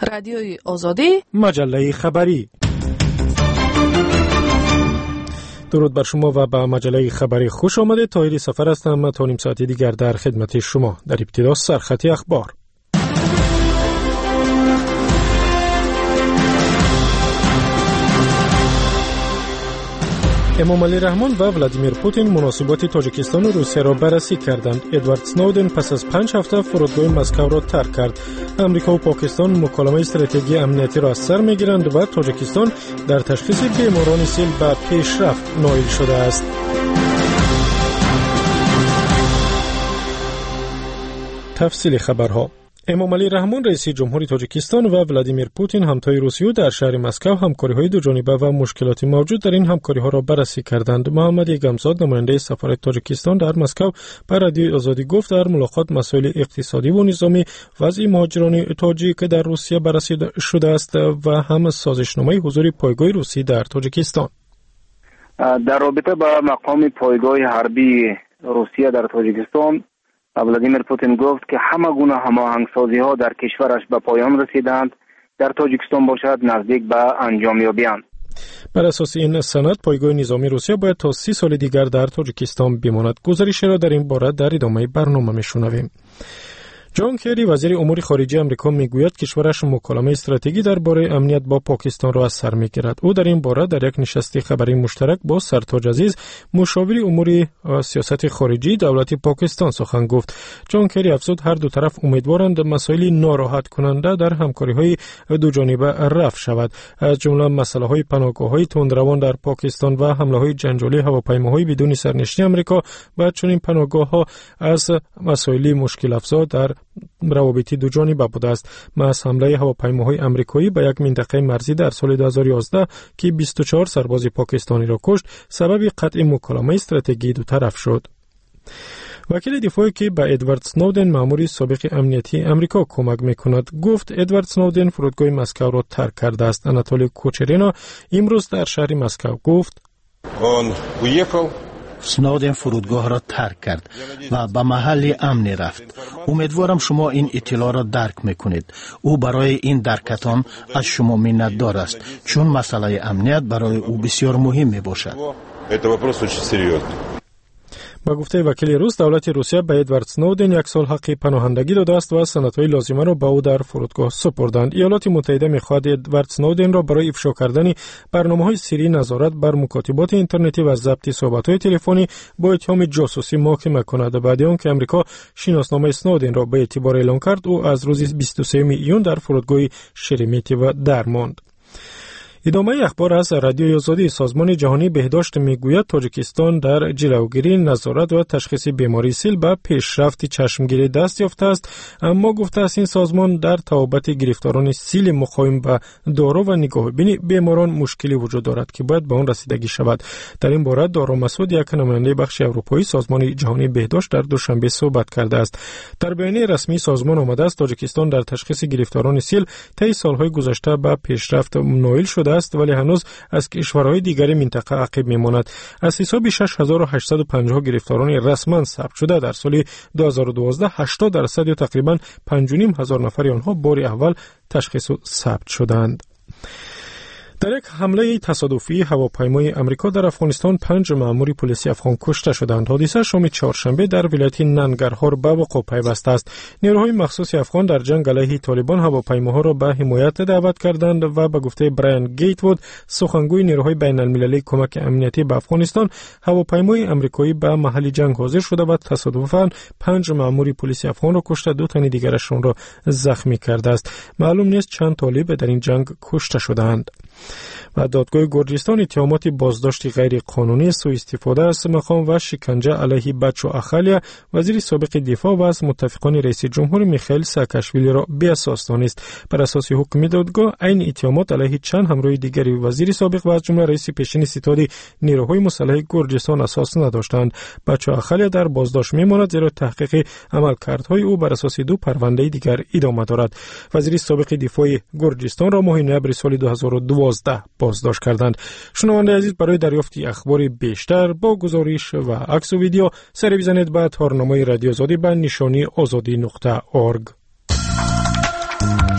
رادیوی آزادی، مجله خبری. درود بر شما و به مجله خبری خوش آمده. طاهری سفر هستم. تا نیم ساعت دیگر در خدمت شما. در ابتدا سرخط اخبار. امام علی رحمان و ولادیمیر پوتین مناسبات تاجیکستان و روسیه را بررسی کردند. ادوارد سنودن پس از 5 هفته فرودگاه مسکو را ترک کرد. امریکا و پاکستان مکالمه استراتژی امنیتی را از سر می‌گیرند و تاجیکستان در تشخیص بیماران سیل به پیشرفت نائل شده است. تفصیل خبرها. امام علی رحمان رئیس جمهوری تاجیکستان و ولادیمیر پوتین همتای روسیه در شهر مسکو همکاری‌های دوجانبه و مشکلات موجود در این همکاری‌ها را بررسی کردند. محمد یگمزاد نماینده سفارت تاجیکستان در مسکو به رادیوی آزادی گفت در ملاقات مسائل اقتصادی و نظامی، وضع مهاجران تاجیک در روسیه بررسی شده است و هم سازشنامه حضور پایگاه روسی در تاجیکستان. در رابطه با مقام پایگاه حربی روسیه در تاجیکستان، ولادیمیر پوتین گفت که همه گونه هماهنگسازی‌ها در کشورش به پایان رسیدند، در تاجیکستان باشد نزدیک به انجامیابی‌اند. بر اساس این سند پایگاه نظامی روسیه باید تا 30 سال دیگر در تاجیکستان بماند. گزارش را در این باره در ادامه برنامه میشنویم. جان کری وزیر امور خارجه آمریکا میگوید کشورش مکالمه استراتژی درباره امنیت با پاکستان را از سر میگیرد. او در این باره در یک نشست خبری مشترک با سرتاج عزیز مشاور امور سیاست خارجی دولت پاکستان سخن گفت. جان کری افزود هر دو طرف امیدوارند مسائل ناراحت کننده در همکاری‌های دوجانبه رفع شود، از جمله مسئله‌های پناهگاه‌های تندروان در پاکستان و حمله‌های جنجالی هواپیماهای بدون سرنشین آمریکا و چنین پناهگاه‌ها از مسائل مشکل افزا در روابط دوجانبه بوده است. محض حمله هواپیماهای آمریکایی به یک منطقه مرزی در سال 2011 که 24 سرباز پاکستانی را کشت، سبب قطع مکالمه استراتژی دو طرف شد. وکیل دفاعی که به ادوارد سنودن مأمور سابق امنیتی آمریکا کمک میکند گفت ادوارد سنودن فرودگاه مسکو را ترک کرده است. آناتولی کوچرینا امروز در شهر مسکو گفت سنودن فرودگاه را ترک کرد و به محل امن رفت. امیدوارم شما این اطلاع را درک میکنید. او برای این درکتان از شما منتدار است، چون مسئله امنیت برای او بسیار مهم می باشد. با گفته وکیل روس، دولت روسیه به ادوارد سنودن 1 سال حق پناهندگی داده است و سندهای لازمه را به او در فرودگاه سپردند. ایالات متحده می‌خواهد ادوارد سنودن را برای افشا کردن برنامه‌های سری نظارت بر مکاتبات اینترنتی و ضبط صحبت‌های تلفنی با اتهام جاسوسی محاکمه کند. بعد از آنکه آمریکا شناسنامه سنودن را به اعتبار اعلام کرد، او از روز 23 ایون در فرودگاه شرمیتی و درماند. ادامه اخبار از رادیوی آزادی. سازمان جهانی بهداشت میگوید تاجیکستان در جلوگیری، نظارت و تشخیص بیماری سیل به پیشرفت چشمگیری دست یافته است، اما گفته است این سازمان در توابط گرفتاران سیل مقاوم به دارو و نگاهبین بیماران مشکلی وجود دارد که باید به آن رسیدگی شود. در این باره دارا مسعود، یک نماینده بخش اروپایی سازمان جهانی بهداشت، در دوشنبه صحبت کرده است. در بیانیه رسمی سازمان آمده است تاجیکستان در تشخیص گرفتاران سیل طی سالهای گذشته به پیشرفت نائل شده است، ولی هنوز از کشورهای دیگری منطقه عقب میماند. از حساب 6850 گرفتاران رسما ثبت شده در سال 2012 80% یا تقریبا 5500 نفر آنها بار اول تشخیص ثبت شدند. در یک حمله تصادفی هواپیمای آمریکا در افغانستان 5 مأمور پلیسی افغان کشته شدند. حادثه شام چهارشنبه در ولایت ننگرهار به وقوع پیوسته است. نیروهای مخصوص افغان در جنگ علیه طالبان هواپیماها را به حمایت دعوت کردند و به گفته برایان گیتوود، سخنگوی نیروهای بین المللی کمک امنیتی به افغانستان، هواپیمای آمریکایی به محل جنگ حاضر شده و تصادفاً 5 مأمور پلیسی افغان را کشته، 2 تن دیگرشان را زخمی کرده است. معلوم نیست چند طالب در این جنگ کشته شدند. و دادگاه گرجستان اتهامات بازداشت غیر قانونی، سوء استفاده از مقام و شکنجه علیه بچو اخالیا، وزیر سابق دفاع و از متفقان رئیس جمهور میخائیل ساکاشویلی را بی اساس دانست. بر اساس حکم دادگاه این اتهامات علیه چند همراه دیگری وزیر سابق و از جمله رئیس پیشین ستاد نیروهای مسلح گرجستان اساس نداشتند. بچو اخالیا در بازداشت میماند زیرا تحقیق عملکردهای او بر اساس 2 پرونده دیگر ادامه دارد. وزیر سابق دفاع گرجستان را ماه نوامبر سال 2012 بازداشت کردند. شنونده عزیز، برای دریافت اخبار بیشتر با گزارش و عکس و ویدیو سری بزنید به تارنامه رادیو آزادی به نشانی azadi.org.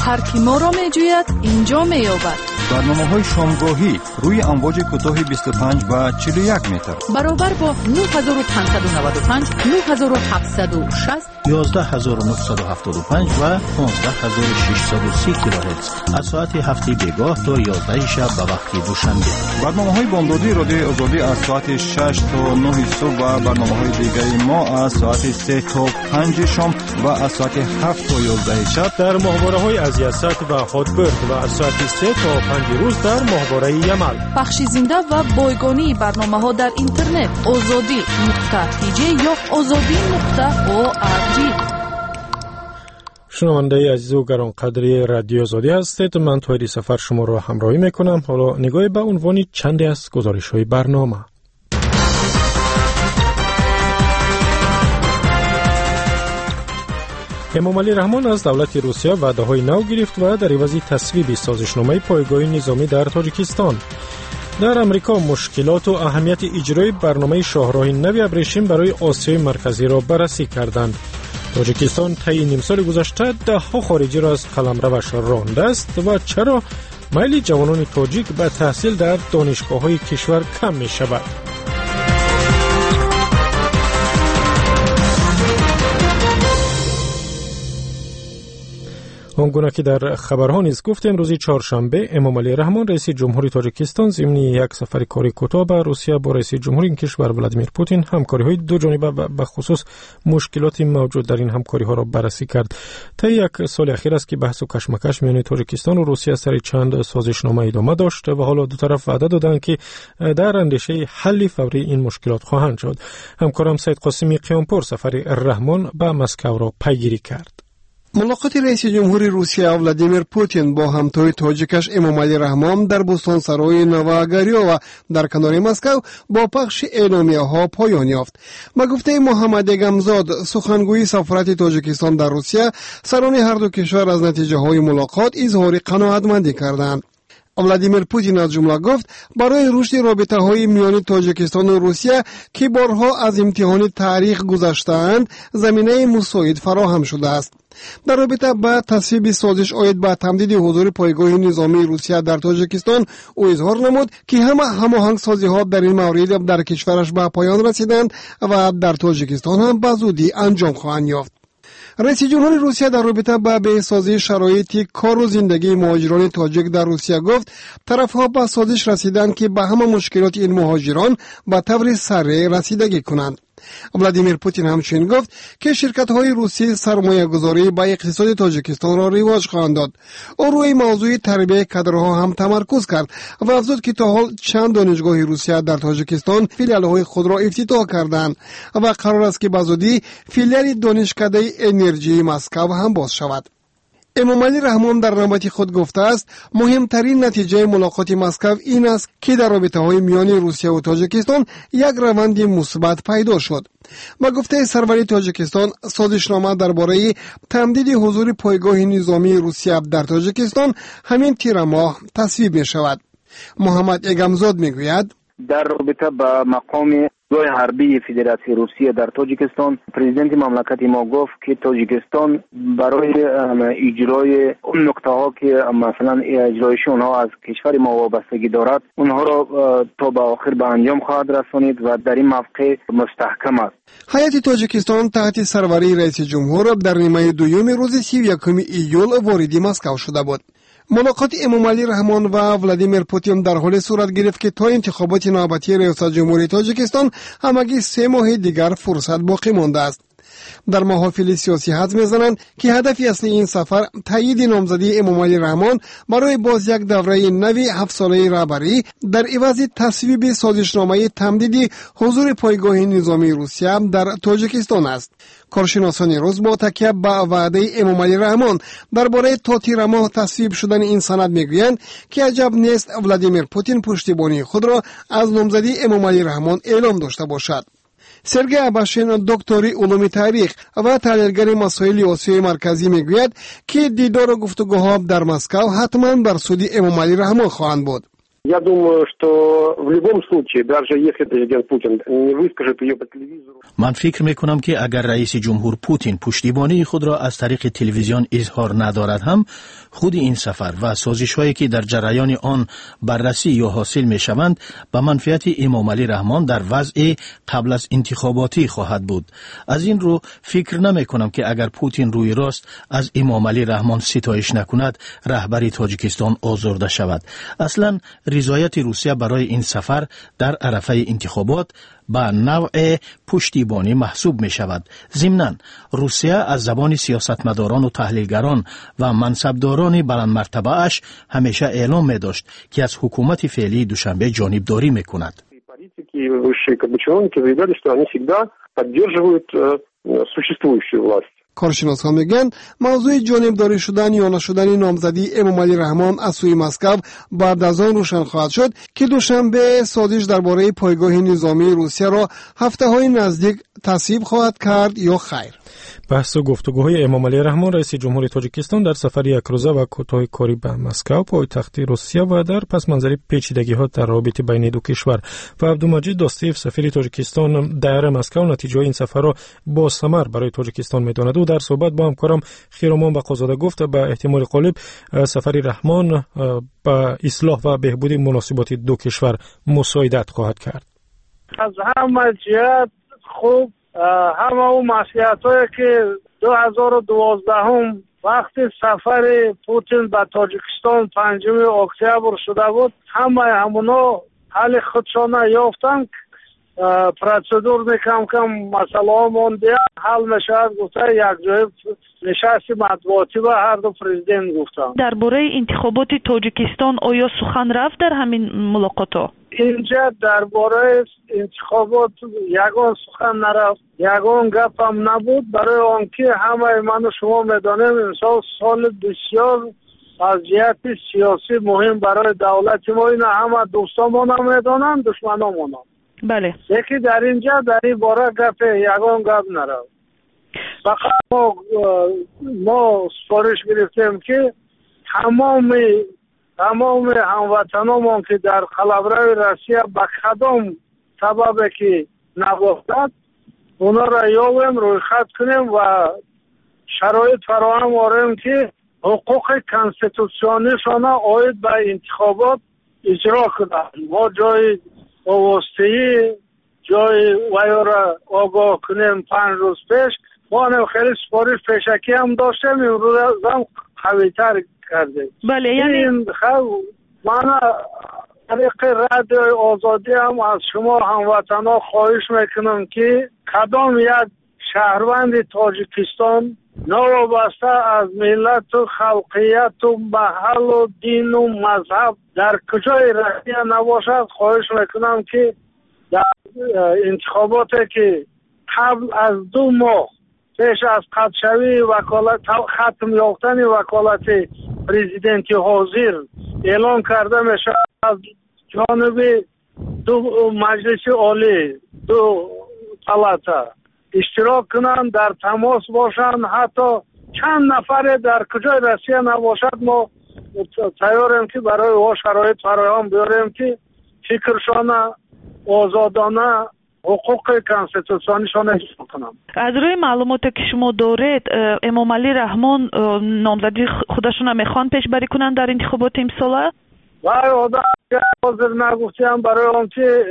هر کی ما را میجوید اینجا مییابد. برنامه‌های شامگاهی روی امواج کوتاه 25 و 41 متر برابر با 9595 9760 11975 و 15630 کیلوهرتز از ساعت هفته بیگاه تا 11 شب به وقت دوشنبه. برنامه‌های بامدادی رادیو آزادی از ساعت 6 تا 9 صبح و برنامه‌های دیگر ما از ساعت 3 تا 5 شام و از ساعت 7 تا 11 شب در ماهواره‌های از یاست و هاتبرگ و از ساعت 3 تا 5 روز در ماهواره یمل. پخش زنده و بایگانی برنامه‌ها در اینترنت azadi.tj یا azadi.org. شنونده عزیز و گرانقدری رادیو آزادی هستید. من طاهری سفر شما را همراهی میکنم. حالا نگاهی به عنوان چندی از گزارش‌های برنامه. امامعلی رحمان از دولت روسیه وعده‌های نو گرفت و در عوض تصویب سازشنامه پایگاه نظامی در تاجیکستان. در امریکا مشکلات و اهمیت اجرای برنامه شاهراه نو ابریشم برای آسیای مرکزی را بررسی کردند. تاجیکستان طی نیم سال گذشته ده‌ها خارجی را از قلمروش رانده است و چرا میل جوانان تاجیک به تحصیل در دانشگاه‌های کشور کم می‌شود؟ آنگونه که در خبرها نیز گفتیم روز چهارشنبه امامعلی رحمان رئیس جمهوری تاجیکستان ضمن یک سفر کاری کوتاه به روسیه با رئیس جمهوری این کشور ولادیمیر پوتین همکاری‌های دو جانبه و به خصوص مشکلات موجود در این همکاری‌ها را بررسی کرد. طی یک سال اخیر است که بحث و کشمکش میان تاجیکستان و روسیه سر چند سازشنامه ادامه داشت و حالا دو طرف وعده دادند که در اندیشه حل فوری این مشکلات خواهند شد. همکارم سید قاسمی قیامپور سفر رحمان به مسکو را پیگیری کرد. ملاقات رئیس جمهوری روسیه ولادیمیر پوتین با همتای تاجیکش امامعلی رحمان در بستانسرای نوآگریا و در کنار مسکو با پخش اعلامیه‌ها پایان یافت. به گفته محمد اگمزاد سخنگوی سفارت تاجیکستان در روسیه، سران هر دو کشور از نتیجه‌های ملاقات اظهار قناعتمندی کردند. ولادیمیر پوتین از جمله گفت برای رشد رابطه‌های میان تاجیکستان و روسیه که بارها از امتحان تاریخ گذشته‌اند زمینه مساعد فراهم شده است. در رابطه با تصویب سازش آید به تمدید حضور پایگاه نظامی روسیه در تاجیکستان او اظهار نمود که همه هماهنگسازی‌ها در این مورد در کشورش به پایان رسیدند و در تاجیکستان هم به زودی انجام خواهند یافت. رئیس جمهوری روسیه در رابطه با بهسازی شرایط کار و زندگی مهاجران تاجیک در روسیه گفت طرف‌ها به سازش رسیدند که به همه مشکلات این مهاجران به طور سریع رسیدگی کنند. ولادیمیر پوتین همچنین گفت که شرکت‌های روسی سرمایه‌گذاری به اقتصاد تاجیکستان را رواج خواهند داد. او روی موضوع تربیت کادرها هم تمرکز کرد و افزود که تا حال چند دانشگاه روسیه در تاجیکستان فیلیال‌های خود را افتتاح کردند و قرار است که بزودی فیلیال دانشکده انرژی مسکو هم باز شود. امامعلی رحمان در نوبت خود گفته است مهمترین نتیجه ملاقات مسکو این است که در رابطه‌های میان روسیه و تاجیکستان یک روند مثبت پیدا شد. با گفته سروری تاجیکستان سازشنامه درباره تمدید حضور پایگاه نظامی روسیه در تاجیکستان همین تیر ماه تصویب می شود. محمد اگمزاد می گوید در رابطه با مقام جای حربی فدراسیون روسیه در تاجیکستان پرزیدنت مملکت ما گفت که تاجیکستان برای اجرای اون نکته ها که مثلا اجرایشون ها از کشور ما وابستگی دارد اونها را تا به آخر به انجام خواهد رسانید و در این موقع مستحکم است. هیئت تاجیکستان تحت سروری رئیس جمهور در نیمه دوم روز 31 ایول وارد مسکو شده بود. ملاقات امامعلی رحمان و ولادیمیر پوتین در حال صورت گرفت که تا انتخابات نوبتی ریاست جمهوری تاجیکستان همگی 3 ماه دیگر فرصت باقی مانده است. در محافل سیاسی حدس می‌زنند که هدف اصلی این سفر تایید نامزدی امامعلی رحمان برای باز یک دوره نوی 7 ساله رهبری در عوض تصویب سازشنامه تمدید حضور پایگاه نظامی روسیه در تاجیکستان است. کارشناسان روز با تکیه به وعده امامعلی رحمان درباره تا تیر ماه تصویب شدن این سند میگویند که عجب نیست ولادیمیر پوتین پشتیبانی خود را از نامزدی امامعلی رحمان اعلام داشته باشد. سرگئی اباشین دکتری علوم تاریخ و تحلیلگر مسائل آسیای مرکزی میگوید که دیدار و گفتگوها در مسکو حتما بر سود امامعلی رحمان خواهند بود. Я думаю, что в любом случае, даже если президент Путин не выскажет ее по телевизору. من فکر میکنم که اگر رئیس جمهور پوتین پشتیبانی خود را از طریق تلویزیون اظهار ندارد هم خود این سفر و سازش‌هایی که در جریان آن بررسی یا حاصل می‌شوند به منفعت امام علی رحمان در وضع قبل از انتخاباتی خواهد بود. از این رو فکر نمی‌کنم که اگر پوتین روی راست از امام علی رحمان ستایش نکند رهبری تاجیکستان آزرده شود. اصلا رضایت روسیه برای این سفر در عرفه انتخابات به نوع پشتیبانی محسوب می شود. ضمناً روسیه از زبان سیاستمداران و تحلیلگران و منصبداران بلند مرتبه اش همیشه اعلام می داشت که از حکومت فعلی دوشنبه جانبداری می کند. Политики, высшие чиновники заявляли, что они всегда поддерживают существующую власть. کارشناسان میگن موضوع جانبداری شدن یا نشدن نامزدی امام علی رحمان از سوی مسکو بعد از آن روشن خواهد شد که دوشنبه سازش درباره پایگاه نظامی روسیه را هفته‌های نزدیک تصویب خواهد کرد یا خیر. بحث و گفتگوهای امام علی رحمان رئیس جمهوری تاجیکستان در سفر یک روزه و کوتاه کاری به مسکو پایتخت روسیه و در پس منظر پیچیدگی‌ها در رابطه بین دو کشور و عبدالمجید داستیف سفیر تاجیکستان در مسکو نتیجه این سفر را با ثمر برای تاجیکستان می‌داند و در صحبت با همکارم خیرمان بقازاده گفت به احتمال غالب سفر رحمان با اصلاح و بهبود مناسبات دو کشور مساعدت خواهد کرد. از همه جهت خوب همه اون مسئولیت‌هایی که 2012 وقتی سفر پوتین به تاجیکستان 5 اکتبر شده بود همونا حل خودشان یافتند. پروسیدور کم مسئله مونده حل میشود گفته یک جای نشست مطبوعاتی و هر دو پرزیدنت گفتند. درباره انتخابات تاجیکستان آیا سخن رفت در همین ملاقات؟ اینجا درباره انتخابات یگان سخن نرفت، یگان گپ هم نبود، برای آنکه همه من و شما میدانیم امسال سال بسیار از جهت سیاسی مهم برای دولت ما، این همه دوستان هم میدانن دشمنان هم. بله. یکی در اینجا در این باره گپ یگان گپ نرفت. فقط ما سفارش گرفتیم که تمام هموطنان که در قلمرو روسیه به کدام سبب که نباشد اونا را یابیم روی خط کنیم و شرایط فراهم آوریم که حقوق کنستیتوسیونیشان عاید به انتخابات اجرا کنند. ما جای واسطه‌ای جای ویا را آگاه کنیم 5 روز پیش ما خیلی سفارش پیشکی هم داشتیم، امروز هم قوی‌تر کردیم. بله یعنی من طریق رادیو آزادی هم از شما هموطنان خواهش میکنم که کدام یک شهروند تاجیکستان نوابسته از ملت و خلقیت و محل و دین و مذهب در کجای روسیه نباشد خواهش میکنم که در انتخاباتی که قبل از 2 ماه پیش از قطعشوی وکالت ختم یافتن وکالت پرزیدنت حاضر اعلان کرده میشه از جانب 2 مجلس عالی 2 پالاتا اشتراک کنند، در تماس باشند، حتی چند نفر در کجای روسیه نباشد ما تیاریم که برای او شرایط فراهم بیاریم که فکرشان آزادانه حقوق کنستیتوسیونیشان اجرا کنند. از روی معلوماتی که شما دارید امام علی رحمان نامزدی خودشون میخوان پیش بری کنند در انتخابات امساله؟ حاضر نگفتیم برای آن که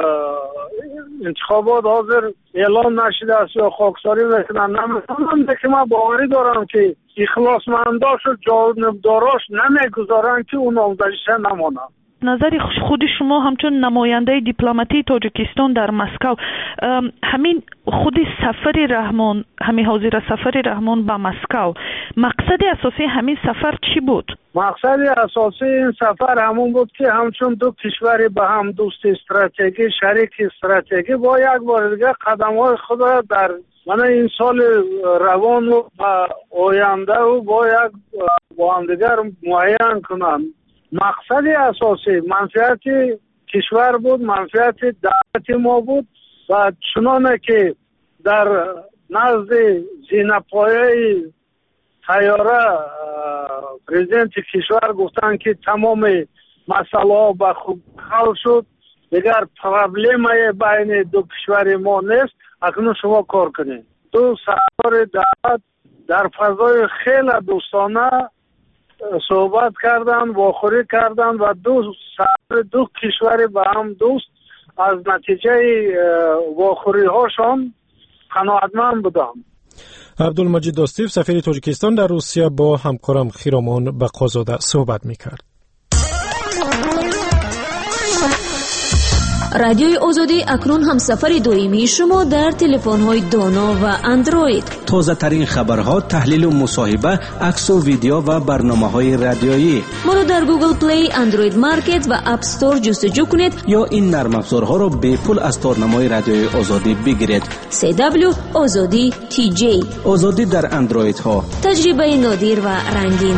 انتخابات حاضر اعلان نشده است یا خاکساری میکنن نمیتونم که من باوری دارم که اخلاصمنداش و جانبداراش نمیگذارن که اون نامزدیش نمانه. نظر خود شما همچون نماینده دیپلماتی تاجیکستان در مسکو همین خود سفر رحمان همین حاضر سفر رحمان به مسکو مقصد اساسی همین سفر چی بود؟ مقصد اساسی این سفر همون بود که همچون دو کشور به هم دوست استراتژی شریک استراتژی با یک بار دیگه قدم‌های خود را در این سال روان و آینده و با هم دیگر معین کنند. مقصد اساسی منفعت کشور بود، منفعت دولت ما بود و چنانه که در نزد زینه‌پایه طیاره پرزیدنت کشور گفتن که تمام مسئله ها به خوب حل شد، دیگر پرابلم بین دو کشور ما نیست، اکنون شما کار کنید. 2 سرکار دولت در فضای خیلی دوستانه صحبت کردند، واخوری کردند و دو کشور با هم دوست از نتیجه واخوری هاشان قناعتمند بودند. عبدالمجید داستیف سفیر تاجیکستان در روسیه با همکارم خیرامان بقازاده صحبت میکرد. رادیوی آزادی اکنون هم سفر دائمی شما در تلفن‌های دانا و اندروید. تازه ترین خبرها، تحلیل و مصاحبه، عکس و ویدیو و برنامه‌های رادیویی. ما رو در گوگل پلی، اندروید مارکت و اپ استور جستجو کنید یا این نرم افزارها رو به پول از تارنمای رادیوی آزادی بگیرید. CW آزادی TJ. آزادی در اندروید ها. تجربه نادر و رنگین.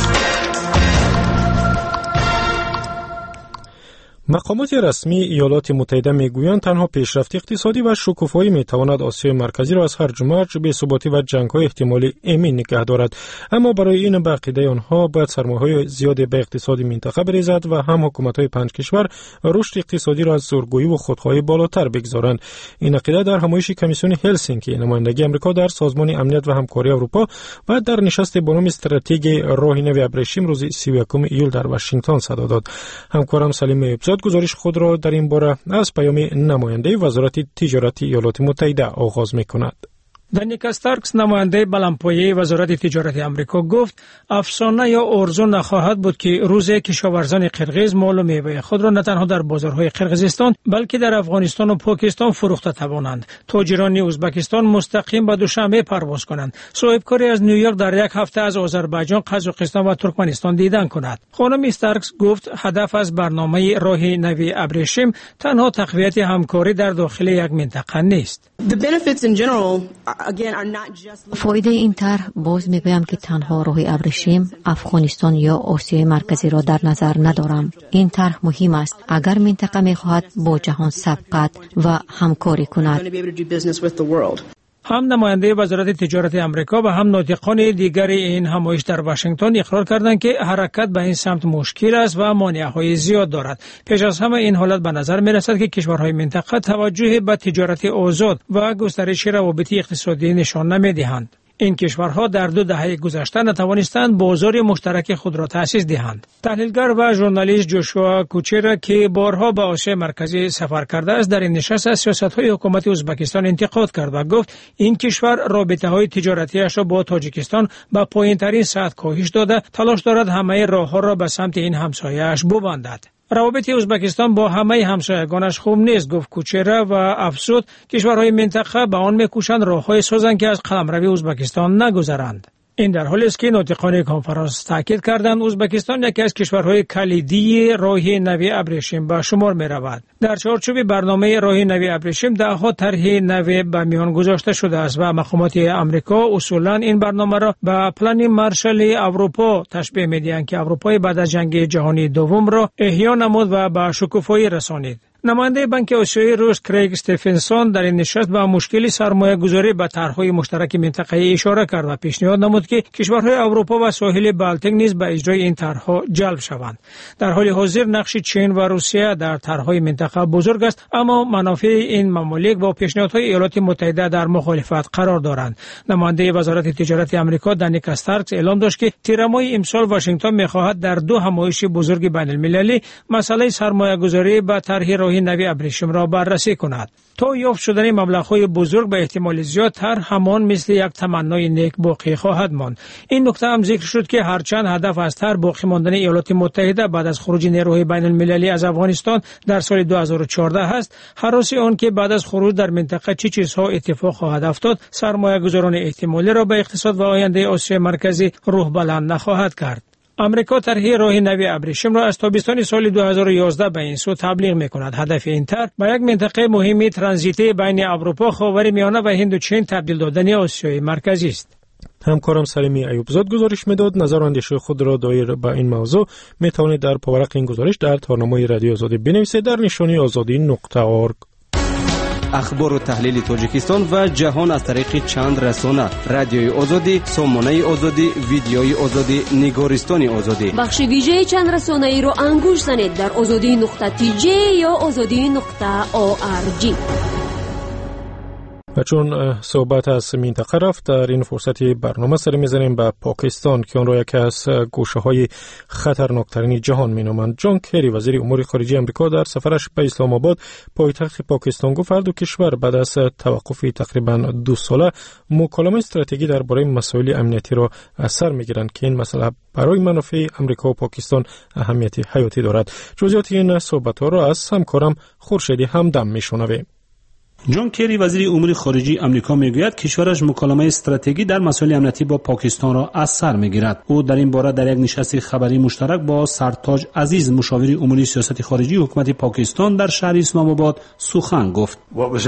مقامات رسمی ایالات متحده میگویند تنها پیشرفت اقتصادی و شکوفایی میتواند آسیای مرکزی را از هرج و مرج، بی‌ثباتی و جنگ‌های احتمالی امین نگه دارد. اما برای این به عقیده آنها باید سرمایه‌های زیادی به اقتصاد منطقه بریزد و هم حکومت‌های 5 کشور رشد اقتصادی را از زورگویی و خودخواهی بالاتر بگذارند. این عقیده در همایش کمیسیون هلسینکی نمایندگی آمریکا در سازمان امنیت و همکاری اروپا و در نشست با نام استراتژی راه نو ابریشم روز 31 ایول در واشنگتن صدا داد. همکارم سلیم گزارش خود را در این باره از پیام نماینده وزارت تجارت ایالات متحده آغاز می‌کند. دانیکا استارکس نماینده بلندپایه وزارت تجارت آمریکا گفت افسانه یا ارزو نخواهد بود که روزی کشاورزان قرقیز مال و میوه خود را نه تنها در بازارهای قرقیزستان بلکه در افغانستان و پاکستان فروخته توانند. تاجران ازبکستان مستقیم به دوشنبه پرواز کنند. صاحبکاری از نیویورک در یک هفته از آذربایجان، قزاقستان و ترکمنستان دیدن کند. خانم استارکس گفت هدف از برنامه راه نو ابریشم تنها تقویت همکاری در داخل یک منطقه نیست. فایده این طرح باز میگویم که تنها راه ابریشم افغانستان یا آسیای مرکزی را در نظر ندارم. این طرح مهم است اگر منطقه میخواهد با جهان سبقت و همکاری کند. هم نماینده وزارت تجارت آمریکا و هم ناطقان دیگر این همایش در واشنگتن اقرار کردند که حرکت به این سمت مشکل است و مانع‌های زیاد دارد. پیش از همه این حالت به نظر می‌رسد که کشورهای منطقه توجه به تجارت آزاد و گسترش روابط اقتصادی نشان نمی‌دهند. این کشورها در 2 دهه گذشته نتوانستند بازار مشترک خود را تأسیس دهند. تحلیلگر و ژورنالیست جوشوا کوچرا که بارها به آسیای مرکزی سفر کرده است در این نشست از سیاست‌های حکومت ازبکستان انتقاد کرد و گفت این کشور رابطه‌های تجارتی‌اش را با تاجیکستان به پایین‌ترین سطح کاهش داده، تلاش دارد همه راه‌ها را به سمت این همسایه‌اش ببندد. روابط ازبکستان با همه همسایگانش خوب نیست، گفت کوچرا و افزود کشورهای منطقه به آن می‌کوشند راه‌های سازند که از قلمرو ازبکستان نگذرند. این در حالی است که ناطقان کنفرانس تاکید کردند ازبکستان یکی از کشورهای کلیدی راه نو ابریشم به شمار می‌رود. در چارچوب برنامه راه نو ابریشم ده‌ها طرح نو به میان گذاشته شده است و مقامات آمریکا اصولاً این برنامه را به پلن مارشال اروپا تشبیه می‌دهند که اروپای بعد از جنگ جهانی دوم را احیا نمود و به شکوفایی رسانید. نماینده بانک آسیایی روس کریگ استفنسون در این نشست به مشکل سرمایه گذاری به طرح‌های مشترک منطقه‌ای اشاره کرد و پیشنهاد نمود که کشورهای اروپا و ساحل بالتیک نیز به اجرای این طرح‌ها جلب شوند. در حال حاضر نقش چین و روسیه در طرح‌های منطقه بزرگ است، اما منافع این ممالک با پیشنهادهای ایالات متحده در مخالفت قرار دارند. نماینده وزارت تجارت آمریکا دانیکا استارکس اعلام داشت که تیر ماه امسال واشنگتن می‌خواهد در 2 همایش بزرگ بین‌المللی مسئله سرمایه‌گذاری به طرح راه نو ابریشم را بررسی کند. تا یافت شدن مبلغ‌های بزرگ به احتمال زیاد طرح همان مثل یک تمنای نیک باقی خواهد ماند. این نکته هم ذکر شد که هرچند هدف از طرح باقی ماندن ایالات متحده بعد از خروج نیروهای بین‌المللی از افغانستان در سال 2014 است، هراس آن که بعد از خروج در منطقه چه چیزها اتفاق خواهد افتاد سرمایه‌گذاران احتمالی را به اقتصاد و آینده آسیای مرکزی روح بلند نخواهد کرد. آمریکا طرح راه نو ابریشم را از تابستان سال 2011 به این سو تبلیغ می‌کند. هدف این طرح به یک منطقه مهم ترانزیتی بین اروپا، خاورمیانه و هند و چین تبدیل دادن آسیای مرکزی است. همکارم سلیمی ایوبزاد گزارش میداد. نظر و اندیشه خود را دایر به این موضوع میتوانید در پاورق این گزارش در تارنمای رادیو آزادی بنویسید در نشانی azadi.org. اخبار و تحلیل تاجیکستان و جهان از طریق چند رسانه: رادیوی آزادی، سامانه آزادی، ویدیوی آزادی، نگارستان آزادی. بخش ویژه چند رسانه ای را انگوش زنید در azadi.tj یا azadi.org. و چون صحبت از منطقه رفت، در این فرصت برنامه سر میزنیم به پاکستان که آن را یکی از گوشه های خطرناکترین جهان مینامند. جان کری وزیر امور خارجه آمریکا در سفرش به اسلام آباد پایتخت پاکستان گفت هر دو کشور بعد از توقف تقریبا 2 ساله مکالمه استراتژیکی درباره مسائل امنیتی را سر میگیرند که این مسئله برای منافع آمریکا و پاکستان اهمیت حیاتی دارد. جزئیات این صحبت ها را از همکارم خورشیدی همدم میشنویم. جان کری وزیر امور خارجه آمریکا میگوید کشورش مکالمه استراتژیکی در مسائل امنیتی با پاکستان را از سر میگیرد. او در این باره در یک نشست خبری مشترک با سرتاج عزیز مشاور امور سیاست خارجی حکومت پاکستان در شهر اسلام آباد سخن گفت.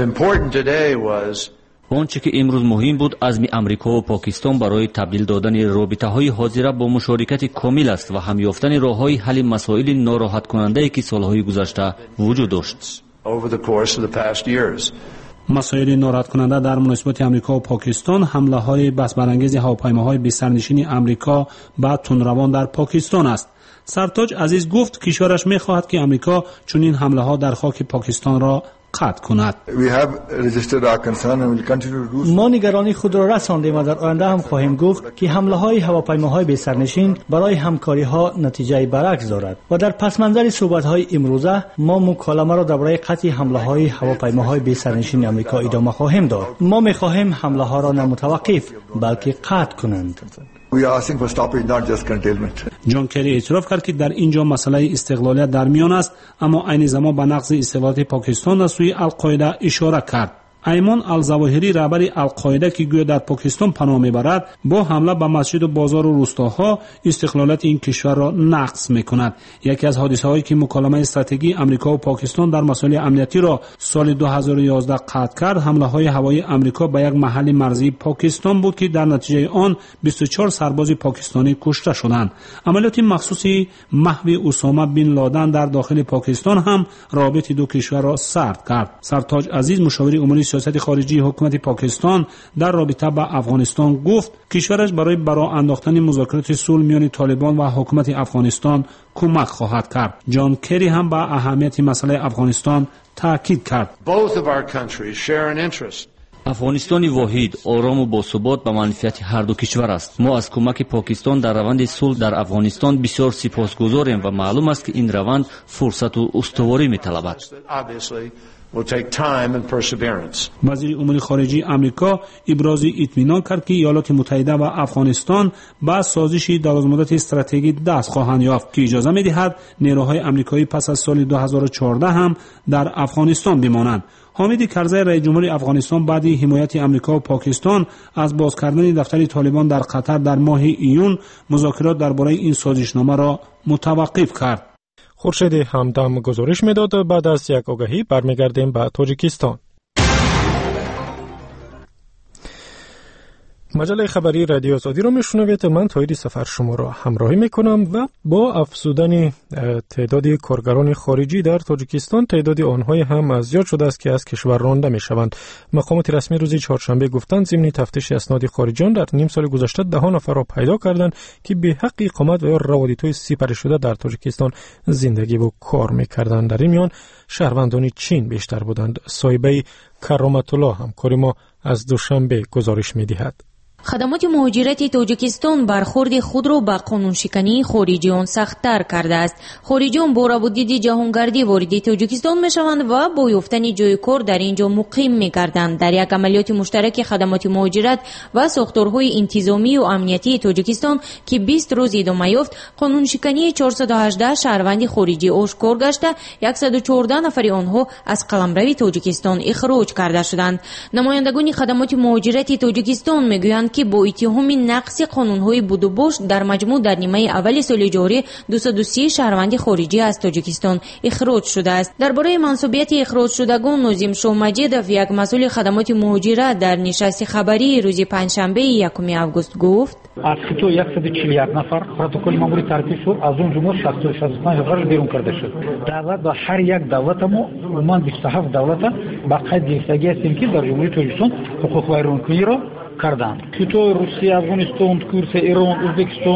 آنچه که امروز مهم بود عزم آمریکا و پاکستان برای تبدیل دادن رابطه‌های حاضره با مشارکت کامل است و هم یافتن راه‌های حل مسائل ناراحت کننده که سالهای گذشته وجود داشت. مسائل ناراحت کننده در مناسبات آمریکا و پاکستان حمله های بس برانگیز هواپیماهای بی سرنشین آمریکا به تندروان در پاکستان است. سرتاج عزیز گفت کشورش می‌خواهد که آمریکا چنین حمله ها در خاک پاکستان را قطع کند. ما نگرانی خود را رساندیم و در آینده هم خواهیم گفت که حمله های هواپیماهای بی سرنشین برای همکاری ها نتیجه برعکس دارد و در پس منظر صحبت های امروزه ما مکالمه را درباره قطع حمله های هواپیماهای بی سرنشین آمریکا ادامه خواهیم داد. ما می‌خواهیم حمله ها را نه متوقف بلکه قطع کنند. جان کری اعتراف کرد که در اینجا مسئله استقلالیت در میان است، اما عین زمان به نقض استقلالیت پاکستان از سوی القاعده اشاره کرد. ایمان الظواهری رهبر القاعده که گویا در پاکستان پناه میبرد با حمله به مسجد و بازار و روستاها استقلالیت این کشور را نقض میکند. یکی از حادثه هایی که مکالمه استراتژیکی آمریکا و پاکستان در مسائل امنیتی را سال 2011 قطع کرد حمله های هوایی آمریکا به یک محل مرزی پاکستان بود که در نتیجه آن 24 سرباز پاکستانی کشته شدند. عملیات مخصوصی محو اسامه بن لادن در داخل پاکستان هم رابطه دو کشور را سرد کرد. سرتاج عزیز مشاور امور سیاست خارجی حکومت پاکستان در رابطه با افغانستان گفت کشورش برای انداختن مذاکرات صلح میان طالبان و حکومت افغانستان کمک خواهد کرد. جان کری هم با اهمیت مسئله افغانستان تاکید کرد. افغانستان واحد، آرام و باثبات به منفعت هر دو کشور است. ما از کمک پاکستان در روند صلح در افغانستان بسیار سپاسگزاریم و معلوم است که این روند فرصت و استواری می‌طلبد. وزیر امور خارجه آمریکا ابراز اطمینان کرد که ایالات متحده و افغانستان با سازش درازمدت استراتژیکی دست خواهند یافت که اجازه می‌دهد نیروهای آمریکایی پس از سال 2014 هم در افغانستان بمانند. حامد کرزی رئیس جمهور افغانستان بعد حمایت آمریکا و پاکستان از باز کردن دفتر طالبان در قطر در ماه ایون مذاکرات درباره این سازشنامه را متوقف کرد. خورشید همدم گزارش میداد. بعد از یک آگهی برمیگردیم به تاجیکستان. مجله خبری رادیو آزادی را میشنوید. من تایید سفر شما را همراهی میکنم و با افزودن تعداد کارگران خارجی در تاجیکستان تعداد آنهای هم زیاد شده است که از کشور رانده میشوند. مقامات رسمی روز چهارشنبه گفتند ضمن تفتیش اسناد خارجیان در نیم سال گذشته 10 نفر را پیدا کردند که به حق اقامت و یا روابط‌های سپری شده در تاجیکستان زندگی و کار میکردند. در این میان شهروندان چین بیشتر بودند. صاحبه کرامت الله همکار ما از دوشنبه گزارش میدهد. خدمات مهاجرت تاجیکستان برخورد خود را به قانونشکنی خارجیان سخت‌تر کرده است. خارجیان با روابط جهانگردی وارد تاجیکستان می‌شوند و با یافتن جای کار در اینجا مقیم می‌گردند. در یک عملیات مشترک خدمات مهاجرت و ساختارهای انتظامی و امنیتی تاجیکستان که 20 روز ادامه یافت، قانونشکنی 418 شهروند خارجی آشکار گشته 114 نفر آنها از قلمرو تاجیکستان اخراج کرده شدند. نمایندگان خدمات مهاجرت تاجیکستان می‌گویند که با اتهام نقض قانون‌های بود و باش در مجموع در نیمه اول سال جاری 230 شهروند خارجی از تاجیکستان اخراج شده است. درباره منصوبیت اخراج شدگان ناظم شاه مجیدوف یک مسئول خدمات مهاجرت در نشست خبری روز پنجشنبه 1 آگوست گفت: از خطو 141 نفر پروتکل ماموری ترتیب شد، از اون جمله 665 نفر بیرون کرده شد. دولت و هر یک دولت ما عموما 27 دولت با قید گرفتگی هستیم که در جمهوری تاجیکستان حقوق ویرانکنی را کردند. خطو روسیه، افغانستان، ترکیه، ایران، ازبکستان،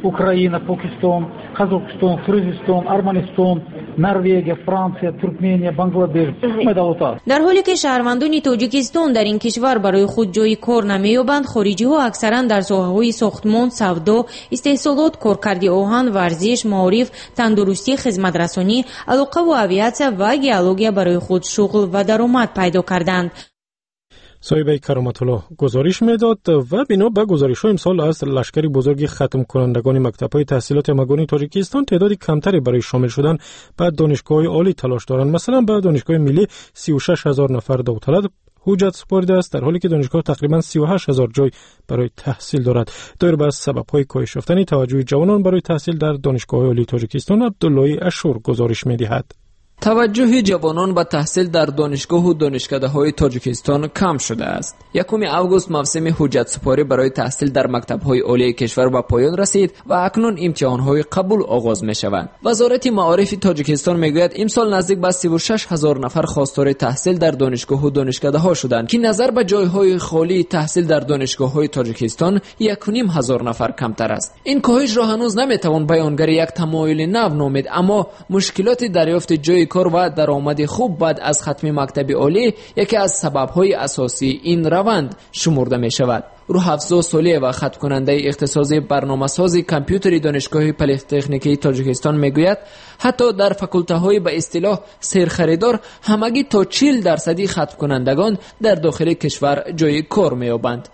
Украина, Пакистан, Казахстан, Кыргызстан, Арманистан, Норвегия, Франция, Туркмения, Бангладеш. در حالی که شهروندان تاجیکستان در این کشور برای خود جای کار نمی‌یابند، خارجی‌ها اکثراً در ساحه‌های ساختمان، سودا، استحصالات، کارکردی آهن، ورزش، معارف، تندرستی، خدمت‌رسانی، علاقه و آویاسیا و گئولوژی برای خود شغل و درآمد پیدا کردند. صاحب کرامت الله گزارش میداد و بنا به گزارش‌ها امسال از لشکر بزرگ ختم کنندگان مکتب‌های تحصیلات مگانی تاجیکستان تعداد کمتری برای شامل شدن به دانشگاه‌های عالی تلاش دارند. مثلا به دانشگاه ملی 36000 نفر داوطلب حجت سپرده است، در حالی که دانشگاه تقریباً 38000 جای برای تحصیل دارد. دایر بر سبب‌های کاهش یافتن توجه جوانان برای تحصیل در دانشگاه‌های عالی تاجیکستان عبدالله اشور گزارش می‌دهد. توجه جوانان به تحصیل در دانشگاه و دانشکده‌های تاجیکستان کم شده است. 1 آگوست موسم حجت سپاری برای تحصیل در مکتب‌های عالی کشور به پایان رسید و اکنون امتحان‌های قبول آغاز می‌شوند. وزارت معارف تاجیکستان میگوید امسال نزدیک به 36000 نفر خواستار تحصیل در دانشگاه و دانشکده‌ها شدند که نظر به جای‌های خالی تحصیل در دانشگاه‌های تاجیکستان 1500 نفر کمتر است. این کاهش را هنوز نمی‌توان بیانگر یک تمایل نو نامید، اما مشکلات دریافت جای کار و درآمد خوب بعد از ختم مکتب عالی یکی از سبب‌های اساسی این روند شمرده می‌شود. روح‌افزا سالی و خط کننده اختصاصی برنامه‌سازی کامپیوتری دانشگاه پلی‌تکنیکی تاجیکستان میگوید حتی در فاکولته‌های به اصطلاح سرخریدار همگی تا 40% خط کنندگان در داخل کشور جای کار می‌یابند.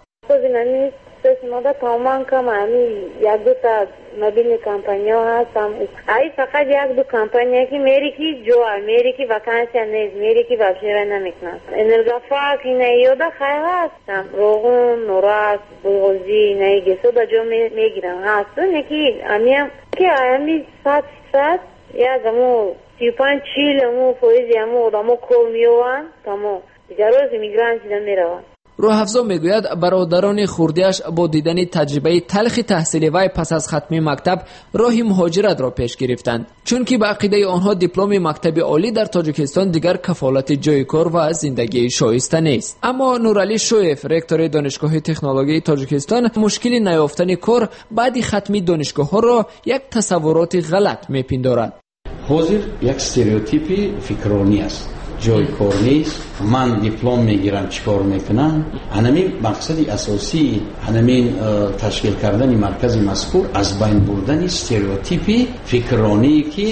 ماده تمام کم یک دو تا مبین کمپانیا هستم ای فقط یک دو کمپانیا که میری که جو میری که وکانسیا نیست میری که وابشیره نمیکنن انرگافا که نیاده خیلی هستم روغن نوراس بوغزی نیگسو دا جو میگیرم هستو نکی امیم که امی 100 یک امو 35 چیل امو فویزی امو ادامو کول میوان تامو جروز میگران چیدن میروان. روح‌افزا میگوید برادران خورده‌اش با دیدن تجربه تلخ تحصیلی وی پس از ختم مکتب راه مهاجرت را پیش گرفتند، چون که به عقیده آنها دیپلم مکتب عالی در تاجیکستان دیگر کفالت جای کار و زندگی شایسته نیست. اما نورعلی شویف رکتور دانشگاه تکنولوژی تاجیکستان مشکل نیافتن کار بعد ختم دانشگاه‌ها را یک تصورات غلط میپندارد. حاضر یک استریوتیپی فکرانی است. جای کار نیست، من دیپلم میگیرم چیکار میکنم. همین مقصد اساسی همین تشکیل کردن مرکز مذکور از بین بردن استریوتیپی فکرانی که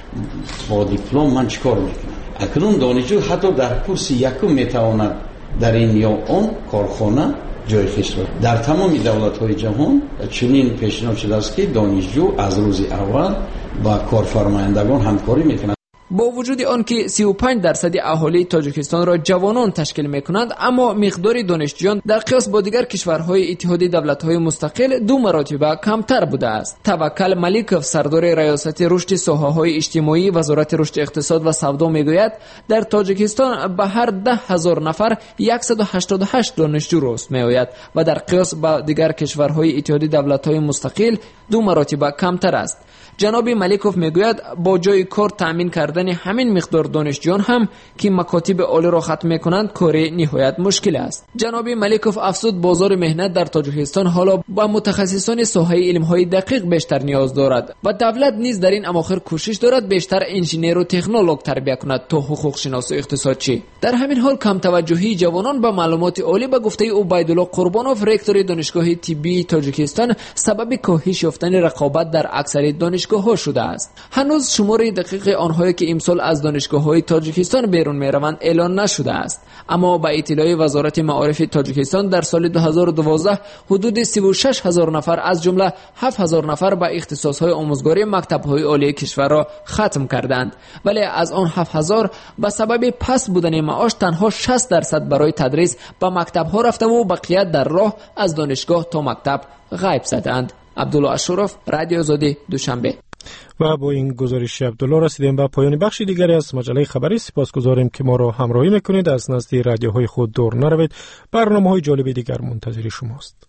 با دیپلم من چیکار میکنم. اکنون دانشجو حتی در کورس یکم میتواند در این یا اون کارخانه جای خویش را در تمام دولت‌های جهان چنین پیشنهاد شده است که دانشجو از روز اول با کارفرمایندگان همکاری میکنند. با وجود آنکه 35% اهالی تاجیکستان را جوانان تشکیل میکنند، اما مقدار دانشجویان در قیاس با دیگر کشورهای اتحاد دولت‌های مستقل 2 مرتبه کمتر بوده است. توکل ملیکوف سردار ریاست رشد ساحه‌های اجتماعی وزارت رشد اقتصاد و سودا میگوید در تاجیکستان به هر 10,000 نفر 188 دانشجو رست میآید و در قیاس با دیگر کشورهای اتحاد دولت‌های مستقل 2 مرتبه کمتر است. جناب ملیکوف میگوید با جای کار تامین کردن همین مقدار دانشجویان هم که مکاتب عالی را ختم میکنند کار نهایت مشکل است. جناب ملیکوف افزود بازار مهنت در تاجیکستان حالا با متخصصان ساحه علم‌های دقیق بیشتر نیاز دارد و دولت نیز در این اواخر کوشش دارد بیشتر انجینیر و تکنولوژ تربیت کند تا حقوق شناس و اقتصادچی. در همین حال کم توجهی جوانان به معلومات عالی به گفته عبیدالله قربانوف رکتور دانشگاه طبی تاجیکستان سبب کاهش یافتن رقابت در اکثر دانشگاه‌ها شده است. هنوز شمار دقیق آنهایی که امسال از دانشگاه‌های تاجیکستان بیرون می‌روند اعلان نشده است، اما با اطلاع وزارت معارف تاجیکستان در سال 2012 حدود 36000 نفر از جمله 7000 نفر به اختصاص‌های آموزگاری مکتب‌های عالی کشور را ختم کردند، ولی از آن 7000 به سبب پس بودن معاش تنها 60% برای تدریس به مکتب‌ها رفته و بقیه در راه از دانشگاه تا مکتب غیب شدند. عبدالله اشرف، رادیو آزادی، دوشنبه. و با این گزارش عبدالله رسیدیم به پایان بخش دیگری از مجله خبری. سپاسگزاریم که ما را همراهی میکنید. از نزد رادیوهای خود دور نروید. برنامه‌های جالب دیگر منتظر شماست.